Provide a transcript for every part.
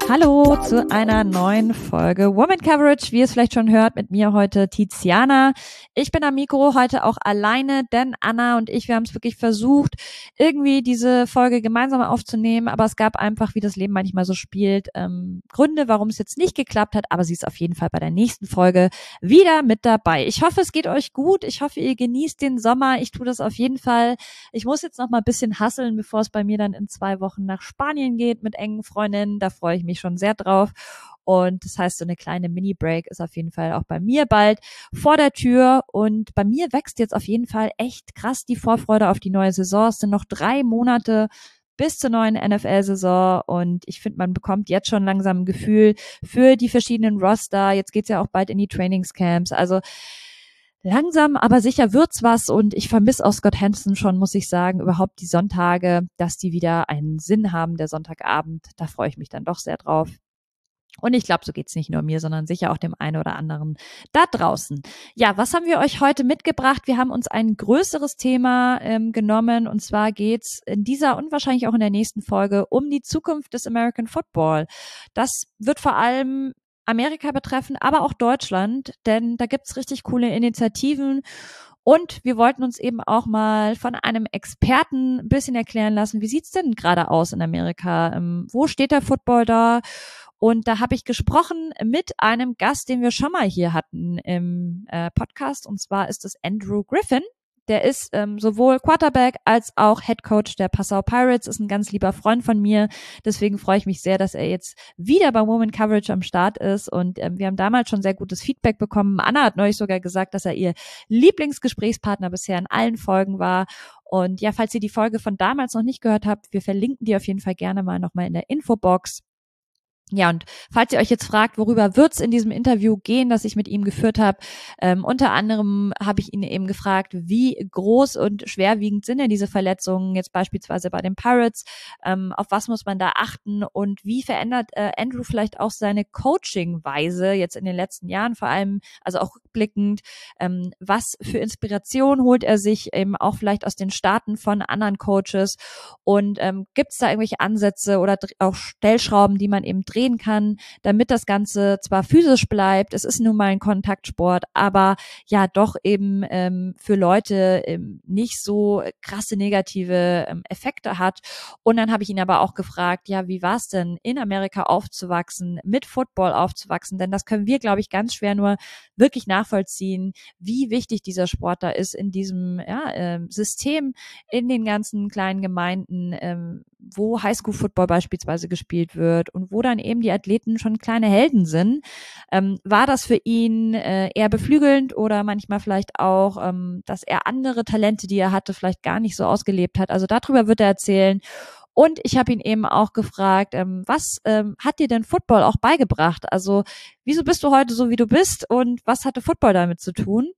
Hallo zu einer neuen Folge Woman Coverage, wie ihr es vielleicht schon hört, mit mir heute Tiziana. Ich bin am Mikro heute auch alleine, denn Anna und ich, wir haben es wirklich versucht, irgendwie diese Folge gemeinsam aufzunehmen, aber es gab einfach, wie das Leben manchmal so spielt, Gründe, warum es jetzt nicht geklappt hat, aber sie ist auf jeden Fall bei der nächsten Folge wieder mit dabei. Ich hoffe, es geht euch gut, ich hoffe, ihr genießt den Sommer, ich tue das auf jeden Fall. Ich muss jetzt noch mal ein bisschen hustlen, bevor es bei mir dann in 2 Wochen nach Spanien geht mit engen Freundinnen, da freue ich mich schon sehr drauf. Und das heißt, so eine kleine Mini-Break ist auf jeden Fall auch bei mir bald vor der Tür. Und bei mir wächst jetzt auf jeden Fall echt krass die Vorfreude auf die neue Saison. Es sind noch 3 Monate bis zur neuen NFL-Saison. Und ich finde, man bekommt jetzt schon langsam ein Gefühl für die verschiedenen Roster. Jetzt geht's ja auch bald in die Trainingscamps. Also langsam, aber sicher wird's was. Und ich vermisse auch Scott Hanson schon, muss ich sagen, überhaupt die Sonntage, dass die wieder einen Sinn haben, der Sonntagabend. Da freue ich mich dann doch sehr drauf. Und ich glaube, so geht's nicht nur mir, sondern sicher auch dem einen oder anderen da draußen. Ja, was haben wir euch heute mitgebracht? Wir haben uns ein größeres Thema genommen, und zwar geht's in dieser und wahrscheinlich auch in der nächsten Folge um die Zukunft des American Football. Das wird vor allem Amerika betreffen, aber auch Deutschland, denn da gibt's richtig coole Initiativen. Und wir wollten uns eben auch mal von einem Experten ein bisschen erklären lassen, wie sieht's denn gerade aus in Amerika? Wo steht der Football da? Und da habe ich gesprochen mit einem Gast, den wir schon mal hier hatten im Podcast. Und zwar ist es Andrew Griffin. Der ist sowohl Quarterback als auch Head Coach der Passau Pirates, ist ein ganz lieber Freund von mir. Deswegen freue ich mich sehr, dass er jetzt wieder bei Woman Coverage am Start ist. Und wir haben damals schon sehr gutes Feedback bekommen. Anna hat neulich sogar gesagt, dass er ihr Lieblingsgesprächspartner bisher in allen Folgen war. Und ja, falls ihr die Folge von damals noch nicht gehört habt, wir verlinken die auf jeden Fall gerne mal nochmal in der Infobox. Ja, und falls ihr euch jetzt fragt, worüber wird's in diesem Interview gehen, das ich mit ihm geführt habe, unter anderem habe ich ihn eben gefragt, wie groß und schwerwiegend sind denn diese Verletzungen jetzt beispielsweise bei den Pirates, auf was muss man da achten und wie verändert Andrew vielleicht auch seine Coaching-Weise jetzt in den letzten Jahren, vor allem, also auch rückblickend, was für Inspiration holt er sich eben auch vielleicht aus den Staaten von anderen Coaches und gibt's da irgendwelche Ansätze oder auch Stellschrauben, die man eben drehen kann, damit das Ganze zwar physisch bleibt, es ist nun mal ein Kontaktsport, aber ja doch eben für Leute nicht so krasse negative Effekte hat. Und dann habe ich ihn aber auch gefragt, ja, wie war es denn in Amerika aufzuwachsen, mit Football aufzuwachsen, denn das können wir, glaube ich, ganz schwer nur wirklich nachvollziehen, wie wichtig dieser Sport da ist in diesem System, in den ganzen kleinen Gemeinden, wo Highschool-Football beispielsweise gespielt wird und wo dann eben die Athleten schon kleine Helden sind. War das für ihn eher beflügelnd oder manchmal vielleicht auch, dass er andere Talente, die er hatte, vielleicht gar nicht so ausgelebt hat? Also darüber wird er erzählen. Und ich habe ihn eben auch gefragt, was hat dir denn Football auch beigebracht? Also wieso bist du heute so, wie du bist und was hatte Football damit zu tun?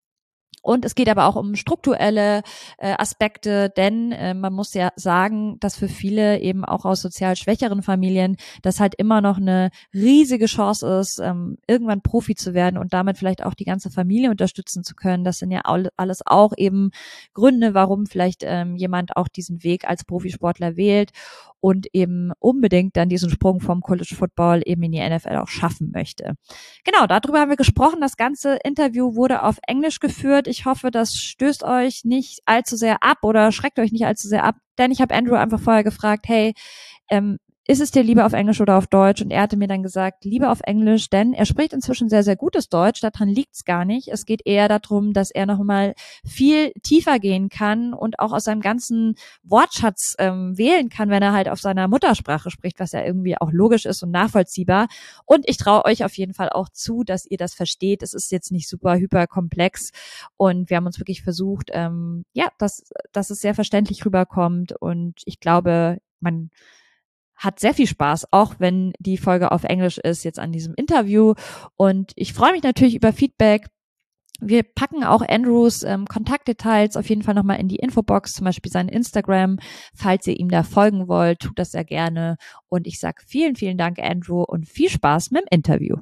Und es geht aber auch um strukturelle Aspekte, denn man muss ja sagen, dass für viele eben auch aus sozial schwächeren Familien das halt immer noch eine riesige Chance ist, irgendwann Profi zu werden und damit vielleicht auch die ganze Familie unterstützen zu können. Das sind ja alles auch eben Gründe, warum vielleicht jemand auch diesen Weg als Profisportler wählt und eben unbedingt dann diesen Sprung vom College Football eben in die NFL auch schaffen möchte. Genau, darüber haben wir gesprochen. Das ganze Interview wurde auf Englisch geführt. Ich hoffe, das stößt euch nicht allzu sehr ab oder schreckt euch nicht allzu sehr ab, denn ich habe Andrew einfach vorher gefragt, hey, ist es dir lieber auf Englisch oder auf Deutsch? Und er hatte mir dann gesagt, lieber auf Englisch, denn er spricht inzwischen sehr, sehr gutes Deutsch. Daran liegt's gar nicht. Es geht eher darum, dass er nochmal viel tiefer gehen kann und auch aus seinem ganzen Wortschatz wählen kann, wenn er halt auf seiner Muttersprache spricht, was ja irgendwie auch logisch ist und nachvollziehbar. Und ich traue euch auf jeden Fall auch zu, dass ihr das versteht. Es ist jetzt nicht super hyper komplex und wir haben uns wirklich versucht, dass es sehr verständlich rüberkommt und ich glaube, man hat sehr viel Spaß, auch wenn die Folge auf Englisch ist, jetzt an diesem Interview. Und ich freue mich natürlich über Feedback. Wir packen auch Andrews Kontaktdetails auf jeden Fall nochmal in die Infobox, zum Beispiel sein Instagram. Falls ihr ihm da folgen wollt, tut das sehr gerne. Und ich sage vielen, vielen Dank, Andrew, und viel Spaß mit dem Interview.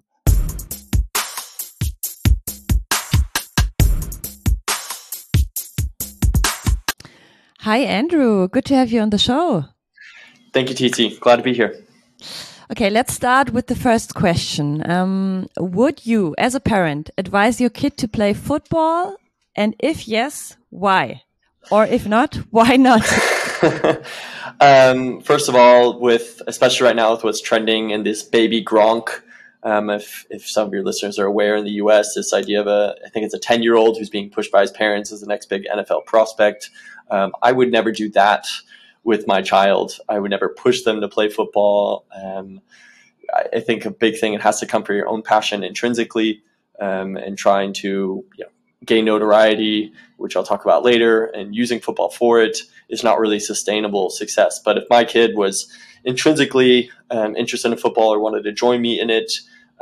Hi, Andrew. Good to have you on the show. Thank you, TT. Glad to be here. Okay, let's start with the first question. Would you, as a parent, advise your kid to play football? And if yes, why? Or if not, why not? First of all, especially right now with what's trending in this baby Gronk, if some of your listeners are aware, in the U.S., this idea of I think it's a 10-year-old who's being pushed by his parents as the next big NFL prospect. I would never do that with my child. I would never push them to play football. I think a big thing, it has to come from your own passion intrinsically, and trying to gain notoriety, which I'll talk about later, and using football for it is not really sustainable success. But if my kid was intrinsically interested in football or wanted to join me in it,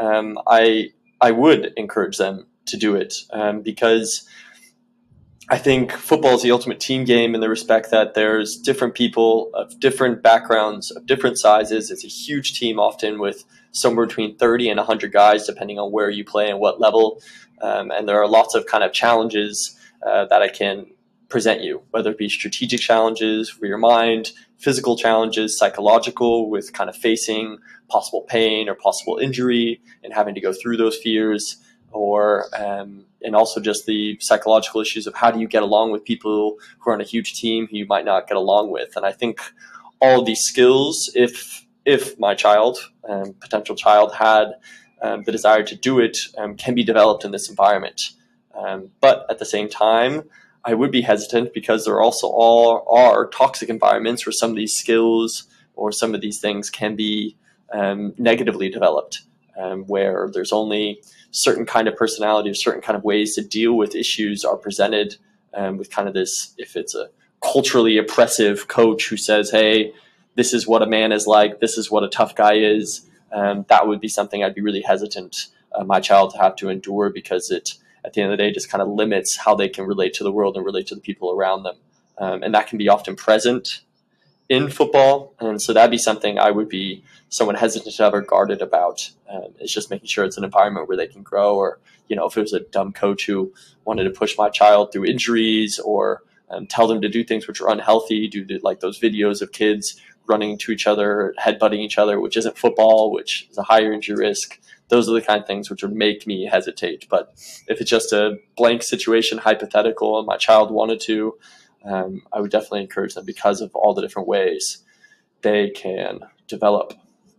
I would encourage them to do it, because I think football is the ultimate team game in the respect that there's different people of different backgrounds, of different sizes. It's a huge team, often with somewhere between 30 and 100 guys, depending on where you play and what level. And there are lots of kind of challenges that I can present you, whether it be strategic challenges for your mind, physical challenges, psychological, with kind of facing possible pain or possible injury and having to go through those fears, or and also just the psychological issues of how do you get along with people who are on a huge team who you might not get along with. And I think all of these skills, if my child, potential child, had the desire to do it, can be developed in this environment. But at the same time, I would be hesitant because there also are toxic environments where some of these skills or some of these things can be negatively developed, where there's only certain kind of personality or certain kind of ways to deal with issues are presented, with kind of this, if it's a culturally oppressive coach who says, hey, this is what a man is like, this is what a tough guy is, that would be something I'd be really hesitant my child to have to endure, because it, at the end of the day, just kind of limits how they can relate to the world and relate to the people around them. And that can be often present in football. And so that'd be something I would be somewhat hesitant or guarded about. It's just making sure it's an environment where they can grow. Or, if it was a dumb coach who wanted to push my child through injuries, or tell them to do things which are unhealthy, like those videos of kids running into each other, headbutting each other, which isn't football, which is a higher injury risk. Those are the kind of things which would make me hesitate. But if it's just a blank situation, hypothetical, and my child wanted to, I would definitely encourage them, because of all the different ways they can develop.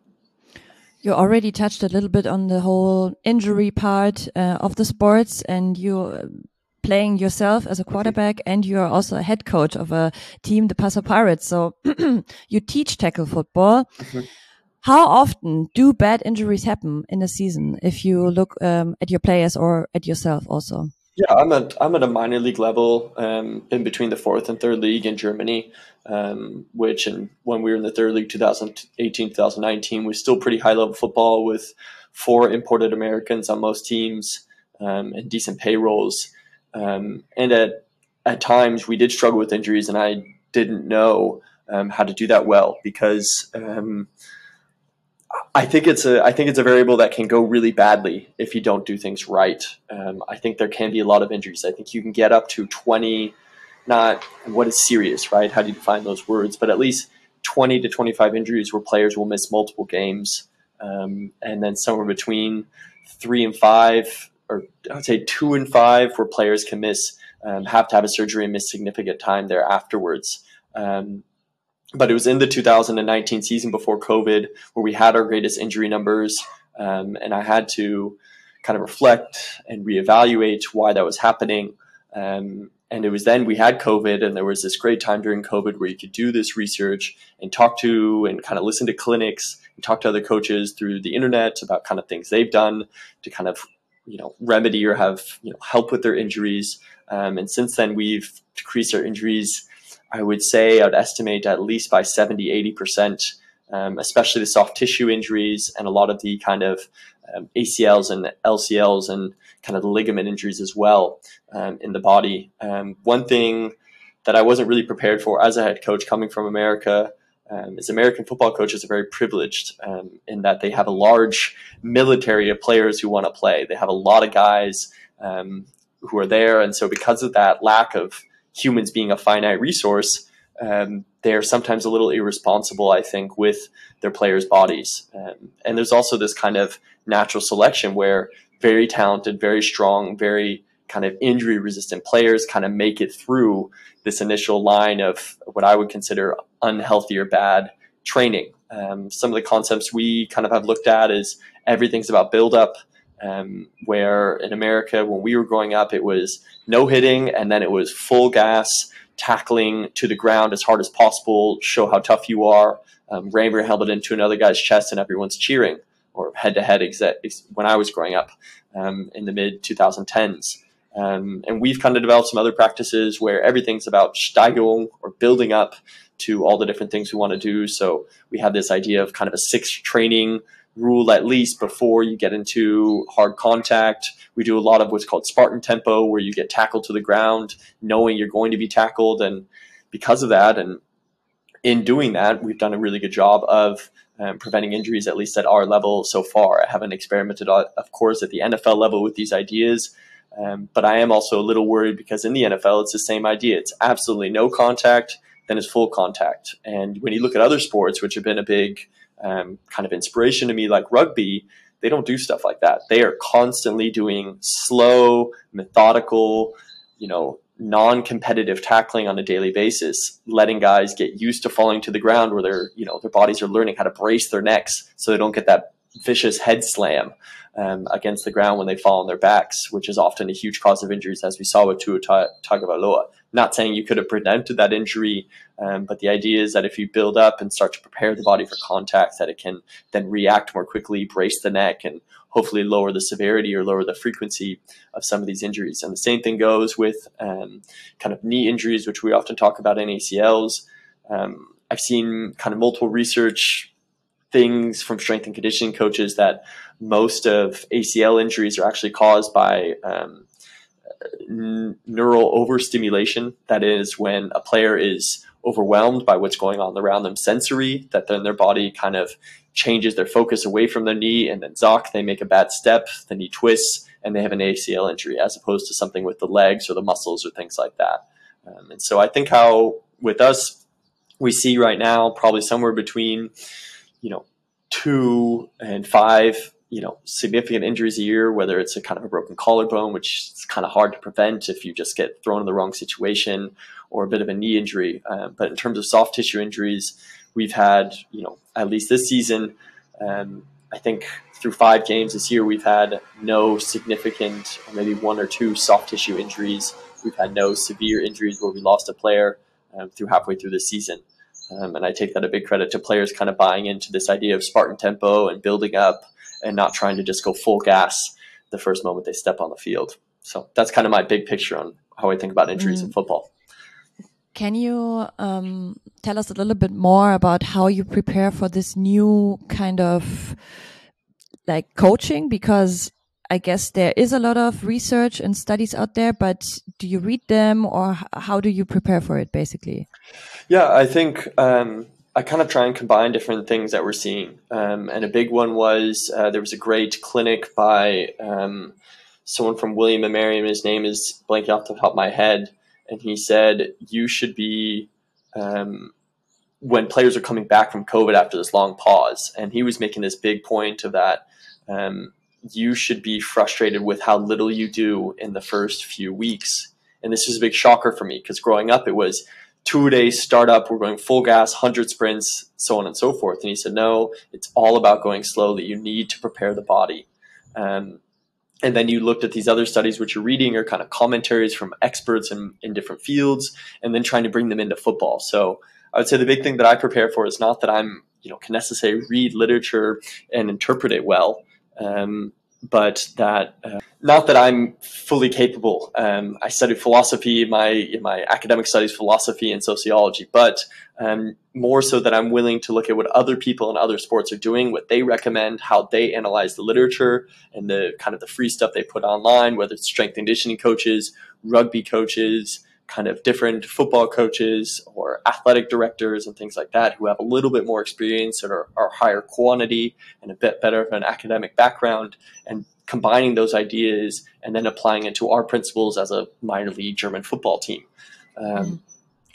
You already touched a little bit on the whole injury part of the sports, and you playing yourself as a quarterback, and you're also a head coach of a team, the Passau Pirates. So you teach tackle football. Mm-hmm. How often do bad injuries happen in a season, if you look at your players or at yourself also? Yeah, I'm at a minor league level, in between the fourth and third league in Germany, which, and when we were in the third league, 2018, 2019, was still pretty high level football with 4 imported Americans on most teams, and decent payrolls. And at times we did struggle with injuries, and I didn't know how to do that well, because I think it's a variable that can go really badly if you don't do things right. I think there can be a lot of injuries. I think you can get up to 20, not what is serious, right? How do you define those words? But at least 20 to 25 injuries where players will miss multiple games, and then somewhere between 3 and 5, or I would say 2 and 5, where players can have to have a surgery and miss significant time there afterwards. But it was in the 2019 season, before COVID, where we had our greatest injury numbers, and I had to kind of reflect and reevaluate why that was happening. And it was then we had COVID, and there was this great time during COVID where you could do this research and talk to and kind of listen to clinics and talk to other coaches through the internet about kind of things they've done to kind of remedy or have help with their injuries. And since then, we've decreased our injuries, I would say, I'd estimate at least by 70, 80%, especially the soft tissue injuries and a lot of the kind of ACLs and LCLs and kind of the ligament injuries as well, in the body. One thing that I wasn't really prepared for as a head coach coming from America is American football coaches are very privileged, in that they have a large military of players who want to play. They have a lot of guys who are there. And so because of that lack of humans being a finite resource, they're sometimes a little irresponsible, I think, with their players' bodies. And there's also this kind of natural selection where very talented, very strong, very kind of injury resistant players kind of make it through this initial line of what I would consider unhealthy or bad training. Some of the concepts we kind of have looked at is everything's about buildup, where in America, when we were growing up, it was no hitting and then it was full gas, tackling to the ground as hard as possible, show how tough you are, ram your helmet into another guy's chest and everyone's cheering, or head-to-head when I was growing up in the mid-2010s. And we've kind of developed some other practices where everything's about Steigerung, or building up to all the different things we want to do. So we have this idea of kind of a 6 training rule at least before you get into hard contact. We do a lot of what's called Spartan tempo, where you get tackled to the ground knowing you're going to be tackled. And because of that, and in doing that, we've done a really good job of preventing injuries, at least at our level so far. I haven't experimented, of course, at the NFL level with these ideas, but I am also a little worried because in the NFL, it's the same idea. It's absolutely no contact, then it's full contact. And when you look at other sports, which have been a big kind of inspiration to me, like rugby, they don't do stuff like that. They are constantly doing slow, methodical, non-competitive tackling on a daily basis, letting guys get used to falling to the ground where their bodies are learning how to brace their necks so they don't get that vicious head slam against the ground when they fall on their backs, which is often a huge cause of injuries, as we saw with Tua Tagovailoa. Not saying you could have prevented that injury, but the idea is that if you build up and start to prepare the body for contact, that it can then react more quickly, brace the neck, and hopefully lower the severity or lower the frequency of some of these injuries. And the same thing goes with kind of knee injuries, which we often talk about in ACLs. I've seen kind of multiple research things from strength and conditioning coaches that most of ACL injuries are actually caused by neural overstimulation. That is, when a player is overwhelmed by what's going on around them sensory, that then their body kind of changes their focus away from their knee, and then they make a bad step, the knee twists, and they have an ACL injury, as opposed to something with the legs or the muscles or things like that. And so I think how with us, we see right now probably somewhere between 2 and 5 significant injuries a year, whether it's a kind of a broken collarbone, which is kind of hard to prevent if you just get thrown in the wrong situation, or a bit of a knee injury. But in terms of soft tissue injuries, we've had, at least this season, I think through 5 games this year, we've had no significant, or maybe 1 or 2 soft tissue injuries. We've had no severe injuries where we lost a player halfway through the season. And I take that a big credit to players kind of buying into this idea of Spartan tempo and building up, and not trying to just go full gas the first moment they step on the field. So that's kind of my big picture on how I think about injuries in football. Can you tell us a little bit more about how you prepare for this new kind of like coaching? Because I guess there is a lot of research and studies out there, but do you read them, or how do you prepare for it basically? Yeah, I think I kind of try and combine different things that we're seeing. And a big one was there was a great clinic by someone from William & Mary, and his name is blanking off the top of my head. And he said, you should be, when players are coming back from COVID after this long pause, and he was making this big point of that, you should be frustrated with how little you do in the first few weeks. And this was a big shocker for me, because growing up, it was 2-a-day startup, we're going full gas, 100 sprints, so on and so forth. And he said, no, it's all about going slowly. You need to prepare the body. And then you looked at these other studies, which you're reading are kind of commentaries from experts in different fields, and then trying to bring them into football. So I would say the big thing that I prepare for is not that I'm, can necessarily read literature and interpret it well, but that not that I'm fully capable. I studied philosophy, my academic studies, philosophy and sociology, but more so that I'm willing to look at what other people in other sports are doing, what they recommend, how they analyze the literature, and the kind of the free stuff they put online, whether it's strength and conditioning coaches, rugby coaches, kind of different football coaches or athletic directors and things like that, who have a little bit more experience and are higher quantity and a bit better of an academic background, and combining those ideas and then applying it to our principles as a minor league German football team. And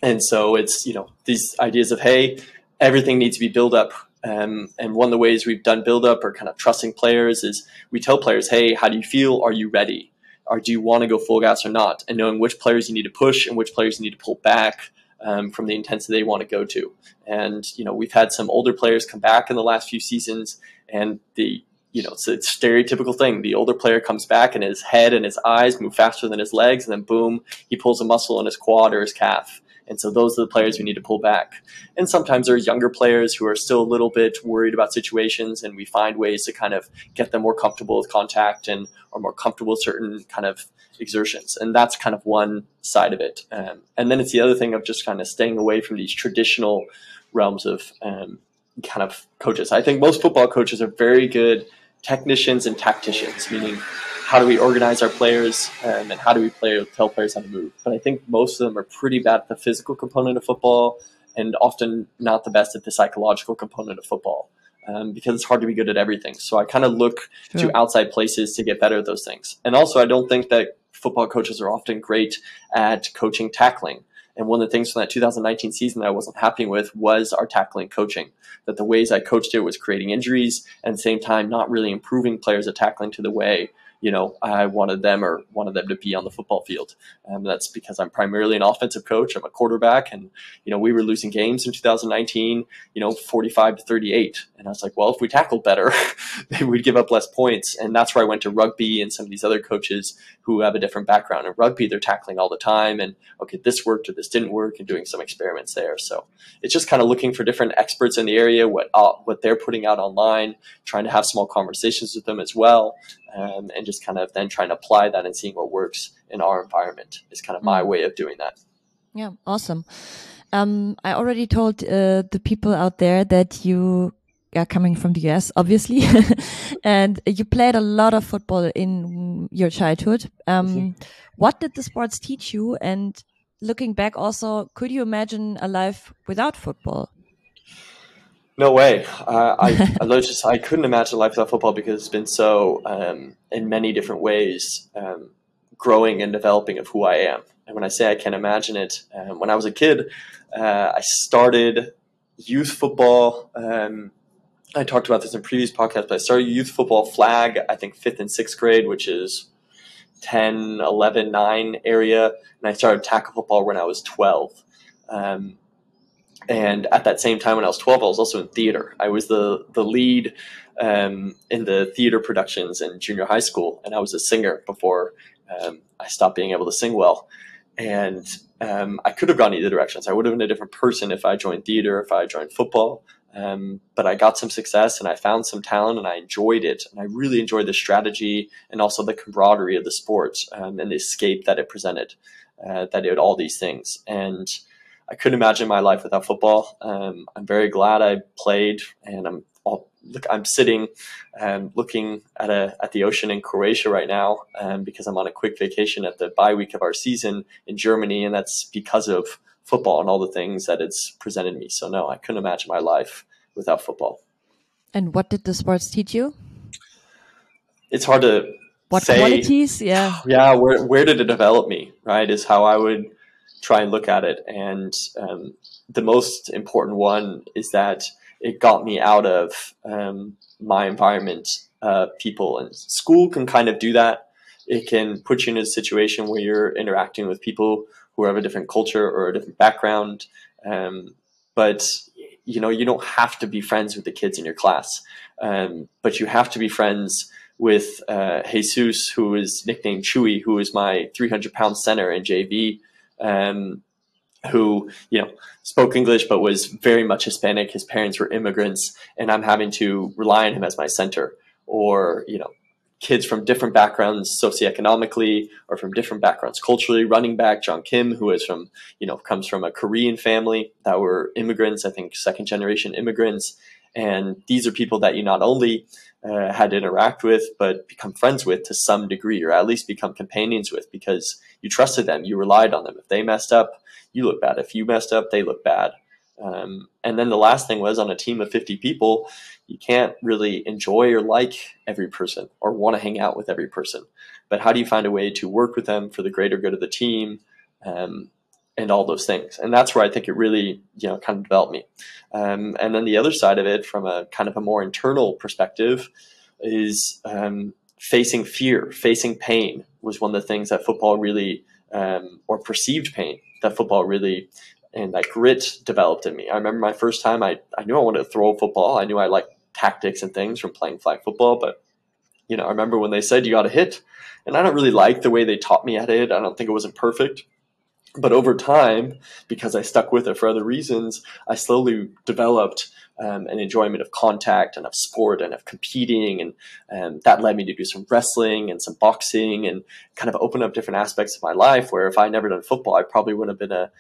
And so it's, these ideas of, hey, everything needs to be built up. And one of the ways we've done build up or kind of trusting players is we tell players, hey, how do you feel? Are you ready? Or do you want to go full gas or not? And knowing which players you need to push and which players you need to pull back from the intensity they want to go to. And, we've had some older players come back in the last few seasons, and it's a stereotypical thing. The older player comes back and his head and his eyes move faster than his legs, and then boom, he pulls a muscle in his quad or his calf. And so those are the players we need to pull back. And sometimes there are younger players who are still a little bit worried about situations, and we find ways to kind of get them more comfortable with contact and are more comfortable with certain kind of exertions. And that's kind of one side of it. And then it's the other thing of just kind of staying away from these traditional realms of kind of coaches. I think most football coaches are very good technicians and tacticians, meaning how do we organize our players and how do we tell players how to move. But I think most of them are pretty bad at the physical component of football and often not the best at the psychological component of football because it's hard to be good at everything. So I kind of look to outside places to get better at those things. And also I don't think that football coaches are often great at coaching tackling. And one of the things from that 2019 season that I wasn't happy with was our tackling coaching, that the ways I coached it was creating injuries and at the same time not really improving players at tackling to the way I wanted them to be on the football field. That's because I'm primarily an offensive coach. I'm a quarterback, and we were losing games in 2019, 45-38. And I was like, well, if we tackled better, maybe we'd give up less points. And that's where I went to rugby and some of these other coaches who have a different background. In rugby, they're tackling all the time, and okay, this worked or this didn't work, and doing some experiments there. So it's just kind of looking for different experts in the area, what they're putting out online, trying to have small conversations with them as well. And just kind of then trying to apply that and seeing what works in our environment is kind of my way of doing that. Yeah, awesome. I already told the people out there that you are coming from the US, obviously, and you played a lot of football in your childhood. What did the sports teach you? And looking back also, could you imagine a life without football? No way. I couldn't imagine life without football because it's been so, in many different ways, growing and developing of who I am. And when I say I can't imagine it, when I was a kid, I started youth football. I talked about this in previous podcasts, but I started youth football flag, I think 5th and 6th grade, which is 10, 11, 9 area. And I started tackle football when I was 12. And at that same time, when I was 12, I was also in theater. I was the lead in the theater productions in junior high school, and I was a singer before I stopped being able to sing well. And I could have gone either directions. I would have been a different person if I joined theater, if I joined football. But I got some success, and I found some talent, and I enjoyed it. And I really enjoyed the strategy and also the camaraderie of the sport and the escape that it presented, that it had all these things. And I couldn't imagine my life without football. I'm very glad I played, and I'm sitting looking at the ocean in Croatia right now because I'm on a quick vacation at the bye week of our season in Germany, and that's because of football and all the things that it's presented me. So no, I couldn't imagine my life without football. And what did the sports teach you? It's hard to say. What qualities? Yeah. Yeah. Where did it develop me? Right, is how I would try and look at it. And the most important one is that it got me out of my environment, people. And school can kind of do that. It can put you in a situation where you're interacting with people who have a different culture or a different background. But you don't have to be friends with the kids in your class. But you have to be friends with Jesus, who is nicknamed Chewy, who is my 300-pound center in JV, who, spoke English, but was very much Hispanic. His parents were immigrants, and I'm having to rely on him as my center. Or, kids from different backgrounds socioeconomically or from different backgrounds culturally. Running back John Kim, who is comes from a Korean family that were immigrants, I think second generation immigrants. And these are people that you not only had to interact with, but become friends with to some degree, or at least become companions with, because you trusted them, you relied on them. If they messed up, you look bad. If you messed up, they look bad. And then the last thing was, on a team of 50 people, you can't really enjoy or like every person or want to hang out with every person. But how do you find a way to work with them for the greater good of the team? all those things. And that's where I think it really, kind of developed me. And then the other side of it, from a kind of a more internal perspective, is facing fear, facing pain was one of the things that football really, or perceived pain that football really, and that grit developed in me. I remember my first time, I knew I wanted to throw a football. I knew I liked tactics and things from playing flag football, but I remember when they said you got to hit, and I don't really like the way they taught me at it. I don't think it wasn't perfect. But over time, because I stuck with it for other reasons, I slowly developed an enjoyment of contact and of sport and of competing. And that led me to do some wrestling and some boxing and kind of open up different aspects of my life where if I never done football, I probably wouldn't have been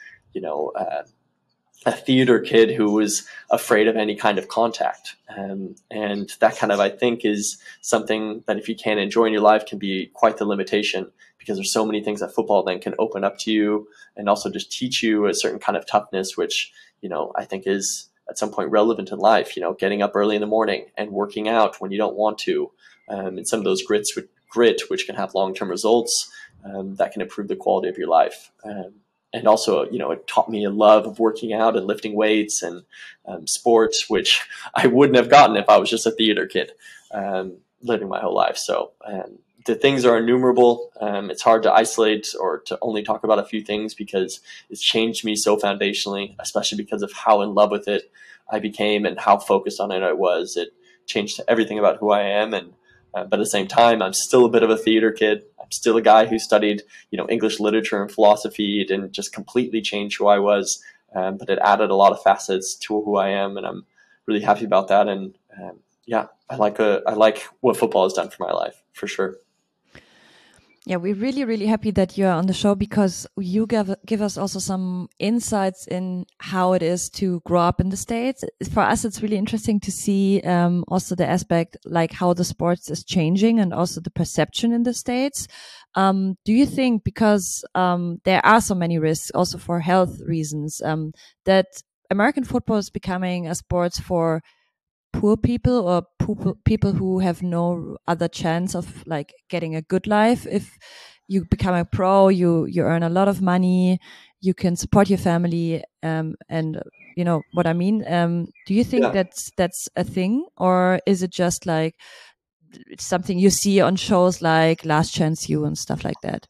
a theater kid who was afraid of any kind of contact. And that kind of, I think, is something that if you can't enjoy in your life can be quite the limitation, because there's so many things that football then can open up to you and also just teach you a certain kind of toughness, which, I think is at some point relevant in life, getting up early in the morning and working out when you don't want to. And some of those grit, which can have long-term results that can improve the quality of your life. And also, it taught me a love of working out and lifting weights and sports, which I wouldn't have gotten if I was just a theater kid living my whole life. So the things are innumerable. It's hard to isolate or to only talk about a few things because it's changed me so foundationally, especially because of how in love with it I became and how focused on it I was. It changed everything about who I am. But at the same time, I'm still a bit of a theater kid. I'm still a guy who studied, English literature and philosophy. It didn't just completely change who I was, but it added a lot of facets to who I am, and I'm really happy about that. And I like what football has done for my life, for sure. Yeah, we're really, really happy that you're on the show because you give us also some insights in how it is to grow up in the States. For us, it's really interesting to see also the aspect like how the sports is changing and also the perception in the States. Do you think, because there are so many risks also for health reasons, that American football is becoming a sport for poor people or people who have no other chance of like getting a good life? If you become a pro, you earn a lot of money, you can support your family, and you know what I mean. Do you think that's a thing, or is it just like something you see on shows like Last Chance U and stuff like that?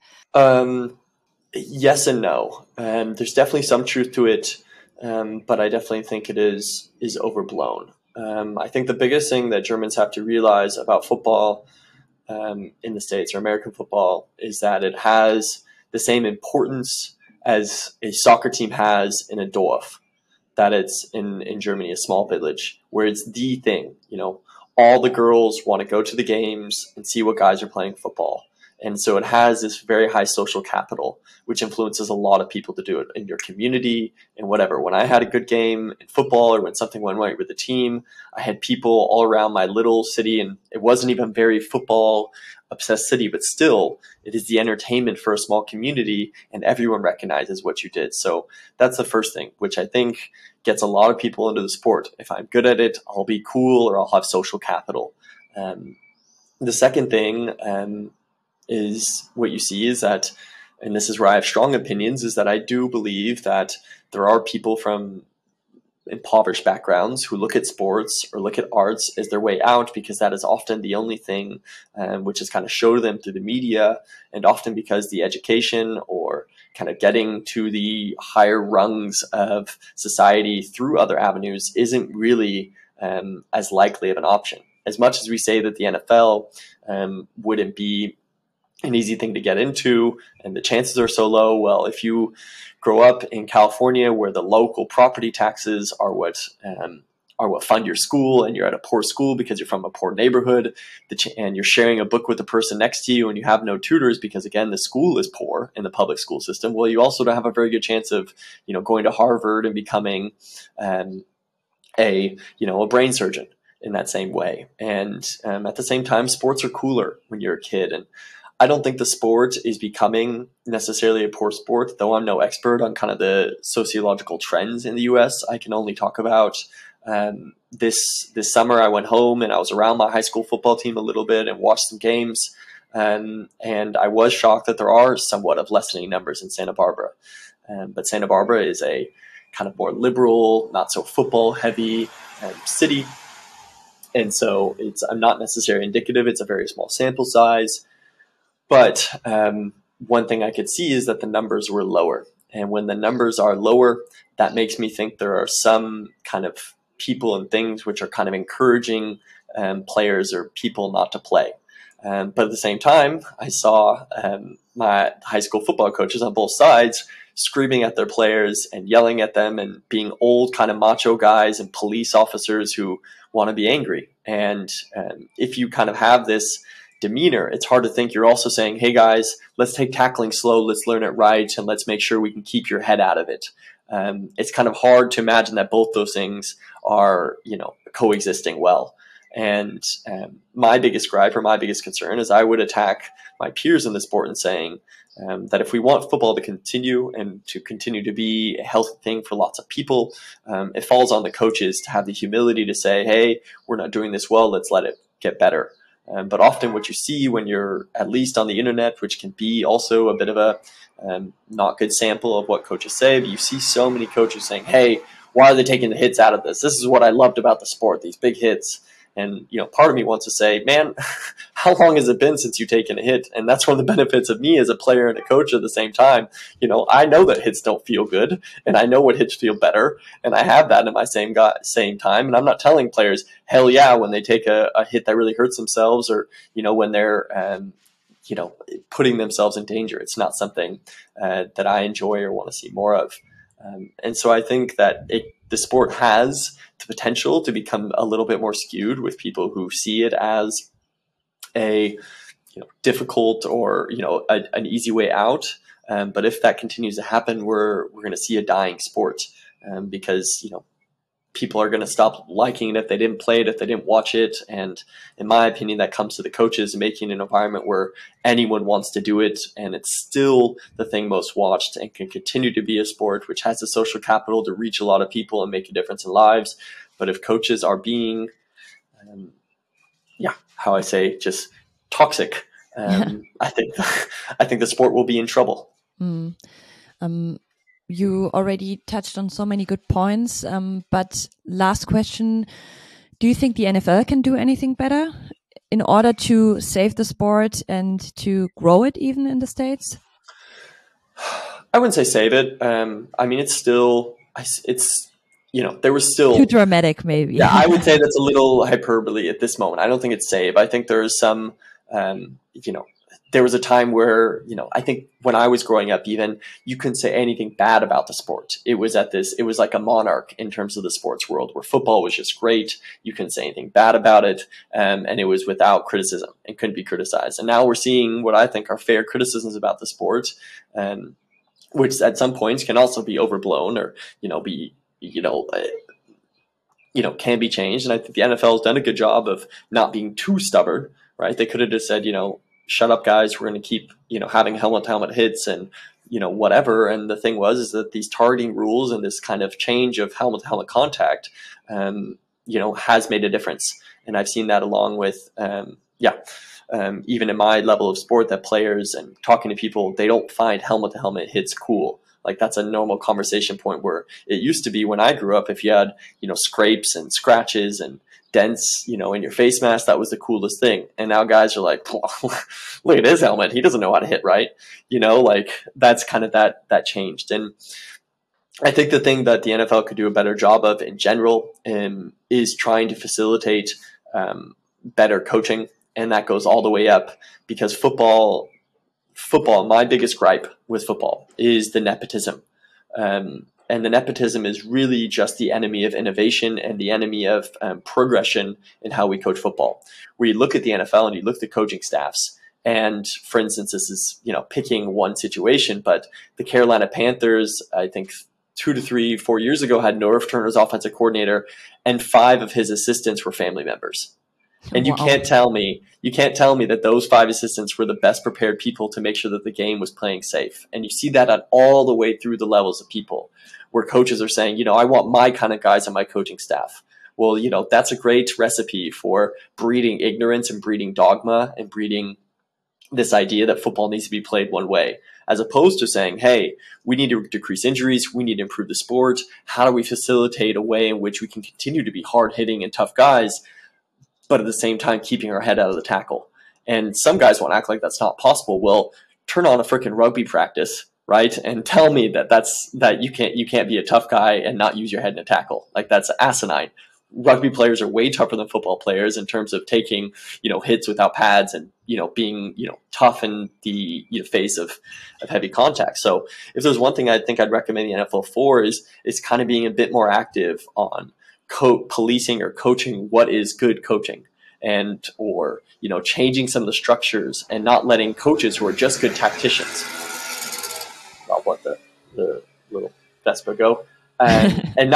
Yes and no. There's definitely some truth to it, but I definitely think it is overblown. I think the biggest thing that Germans have to realize about football in the States, or American football, is that it has the same importance as a soccer team has in a Dorf, that it's in Germany, a small village, where it's the thing. All the girls want to go to the games and see what guys are playing football. And so it has this very high social capital, which influences a lot of people to do it in your community and whatever. When I had a good game in football or when something went right with the team, I had people all around my little city, and it wasn't even very football obsessed city, but still it is the entertainment for a small community and everyone recognizes what you did. So that's the first thing, which I think gets a lot of people into the sport. If I'm good at it, I'll be cool or I'll have social capital. The second thing, is what you see is that, and this is where I have strong opinions, is that I do believe that there are people from impoverished backgrounds who look at sports or look at arts as their way out, because that is often the only thing which is kind of shown to them through the media, and often because the education or kind of getting to the higher rungs of society through other avenues isn't really as likely of an option. As much as we say that the NFL wouldn't be an easy thing to get into and the chances are so low, well, if you grow up in California where the local property taxes are what fund your school, and you're at a poor school because you're from a poor neighborhood, and you're sharing a book with the person next to you, and you have no tutors because, again, the school is poor in the public school system, well, you also don't have a very good chance of going to Harvard and becoming a brain surgeon in that same way. And at the same time, sports are cooler when you're a kid, and I don't think the sport is becoming necessarily a poor sport, though I'm no expert on kind of the sociological trends in the US. I can only talk about this summer I went home and I was around my high school football team a little bit and watched some games. And I was shocked that there are somewhat of lessening numbers in Santa Barbara. But Santa Barbara is a kind of more liberal, not so football heavy city. And so I'm not necessarily indicative. It's a very small sample size. But one thing I could see is that the numbers were lower. And when the numbers are lower, that makes me think there are some kind of people and things which are kind of encouraging players or people not to play. But at the same time, I saw my high school football coaches on both sides screaming at their players and yelling at them and being old kind of macho guys and police officers who want to be angry. And if you kind of have this demeanor, it's hard to think you're also saying, hey guys, let's take tackling slow, let's learn it right, and let's make sure we can keep your head out of it. It's kind of hard to imagine that both those things are, coexisting well. And my biggest gripe or my biggest concern is I would attack my peers in the sport and saying that if we want football to continue and to continue to be a healthy thing for lots of people, it falls on the coaches to have the humility to say, hey, we're not doing this well, let's let it get better. But often what you see when you're at least on the internet, which can be also a bit of a not good sample of what coaches say, but you see so many coaches saying, hey, why are they taking the hits out of this? This is what I loved about the sport, these big hits. And, part of me wants to say, man, how long has it been since you've taken a hit? And that's one of the benefits of me as a player and a coach at the same time. I know that hits don't feel good, and I know what hits feel better. And I have that in my same time. And I'm not telling players, hell yeah, when they take a hit that really hurts themselves or, when they're, putting themselves in danger. It's not something that I enjoy or want to see more of. And so I think that the sport has the potential to become a little bit more skewed with people who see it as a difficult or an easy way out. But if that continues to happen, we're going to see a dying sport because people are going to stop liking it if they didn't play it, if they didn't watch it. And in my opinion, that comes to the coaches making an environment where anyone wants to do it. And it's still the thing most watched and can continue to be a sport which has the social capital to reach a lot of people and make a difference in lives. But if coaches are being, just toxic, I think the sport will be in trouble. You already touched on so many good points, but last question, do you think the NFL can do anything better in order to save the sport and to grow it even in the States? I wouldn't say save it. It's still, there was still... Too dramatic, maybe. Yeah, I would say that's a little hyperbole at this moment. I don't think it's save. I think there is some, there was a time where, I think when I was growing up, even you couldn't say anything bad about the sport. It was like a monarch in terms of the sports world where football was just great. You couldn't say anything bad about it. And it was without criticism and couldn't be criticized. And now we're seeing what I think are fair criticisms about the sport, which at some points can also be overblown or, can be changed. And I think the NFL has done a good job of not being too stubborn, right? They could have just said, shut up guys, we're going to keep, having helmet hits and, whatever. And the thing is that these targeting rules and this kind of change of helmet contact, has made a difference. And I've seen that along with, even in my level of sport that players and talking to people, they don't find helmet hits cool. Like that's a normal conversation point where it used to be when I grew up, if you had, scrapes and scratches and dents, in your face mask, that was the coolest thing. And now guys are like, look at his helmet. He doesn't know how to hit right. That's kind of that changed. And I think the thing that the NFL could do a better job of in general is trying to facilitate better coaching. And that goes all the way up because football, my biggest gripe with football is the nepotism. And the nepotism is really just the enemy of innovation and the enemy of progression in how we coach football. Where you look at the NFL and you look at the coaching staffs, and for instance, this is picking one situation, but the Carolina Panthers, I think 2 to 3, 4 years ago, had Norv Turner as offensive coordinator, and 5 of his assistants were family members. And you can't tell me that those 5 assistants were the best prepared people to make sure that the game was playing safe. And you see that at all the way through the levels of people where coaches are saying, I want my kind of guys on my coaching staff. Well, that's a great recipe for breeding ignorance and breeding dogma and breeding this idea that football needs to be played one way. as opposed to saying, hey, we need to decrease injuries, we need to improve the sport. How do we facilitate a way in which we can continue to be hard-hitting and tough guys, but at the same time keeping our head out of the tackle? And some guys want to act like that's not possible. Well, turn on a freaking rugby practice, right? And tell me that you can't be a tough guy and not use your head in a tackle. Like, that's asinine. Rugby players are way tougher than football players in terms of taking, hits without pads and, being, tough in the face of heavy contact. So if there's one thing I think I'd recommend the NFL for is kind of being a bit more active on policing or coaching what is good coaching, and, or, changing some of the structures and not letting coaches who are just good tacticians, I'll let the little Vespa go. And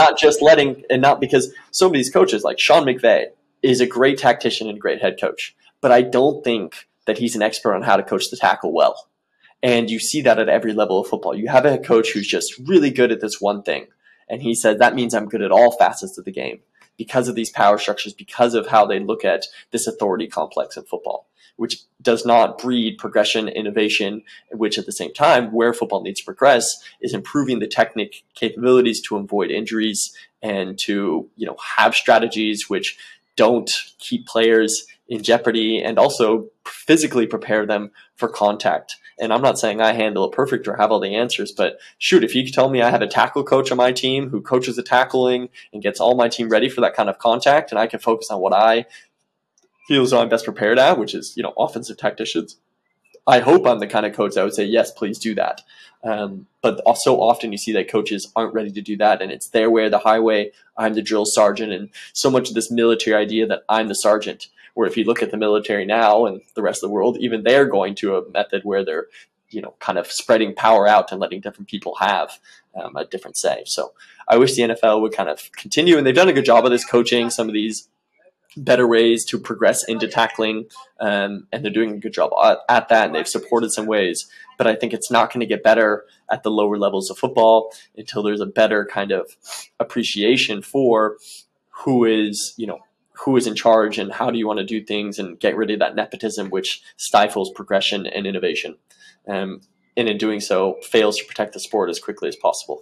not because some of these coaches, like Sean McVay, is a great tactician and a great head coach, but I don't think that he's an expert on how to coach the tackle well. And you see that at every level of football. You have a head coach who's just really good at this one thing, and he said, that means I'm good at all facets of the game because of these power structures, because of how they look at this authority complex in football, which does not breed progression, innovation, which at the same time, where football needs to progress is improving the technique capabilities to avoid injuries and to, have strategies which don't keep players in jeopardy and also physically prepare them for contact. And I'm not saying I handle it perfect or have all the answers, but shoot, if you could tell me I have a tackle coach on my team who coaches the tackling and gets all my team ready for that kind of contact, and I can focus on what I feel as though I'm best prepared at, which is, offensive tacticians, I hope I'm the kind of coach that would say, yes, please do that. But so often you see that coaches aren't ready to do that, and it's their way or the highway. I'm the drill sergeant, and so much of this military idea that I'm the sergeant, where if you look at the military now and the rest of the world, even they're going to a method where they're, kind of spreading power out and letting different people have a different say. So I wish the NFL would kind of continue, and they've done a good job of this, coaching some of these better ways to progress into tackling, and they're doing a good job at that, and they've supported some ways. But I think it's not going to get better at the lower levels of football until there's a better kind of appreciation for who is in charge and how do you want to do things, and get rid of that nepotism which stifles progression and innovation, and in doing so fails to protect the sport as quickly as possible.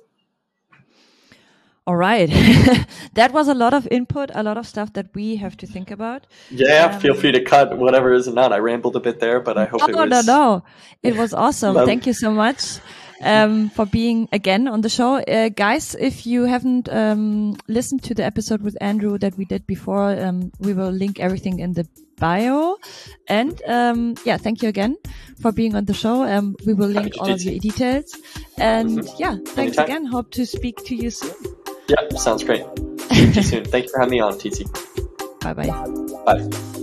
All right. That was a lot of input, a lot of stuff that we have to think about. Yeah, feel free to cut whatever is not. I rambled a bit there, but I hope it was... No. It was awesome. Thank you so much for being again on the show. Guys, if you haven't listened to the episode with Andrew that we did before, we will link everything in the bio. And thank you again for being on the show. We will link all of your details. And thanks Anytime. Again. Hope to speak to you soon. Yeah, sounds great. See you soon. Thank you for having me on, TC. Bye-bye. Bye.